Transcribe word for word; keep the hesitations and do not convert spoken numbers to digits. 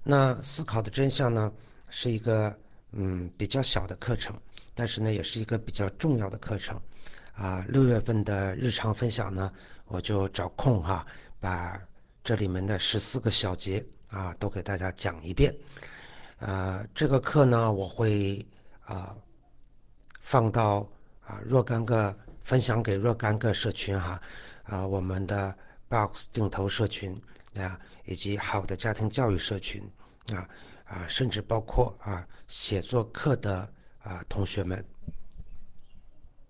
那思考的真相呢，是一个嗯比较小的课程，但是呢，也是一个比较重要的课程。啊，六月份的日常分享呢，我就找空哈，把这里面的十四个小节啊都给大家讲一遍。呃，这个课呢，我会啊放到啊若干个分享给若干个社群哈，啊我们的 Box 定投社群啊，以及好的家庭教育社群啊啊，甚至包括啊写作课的啊同学们。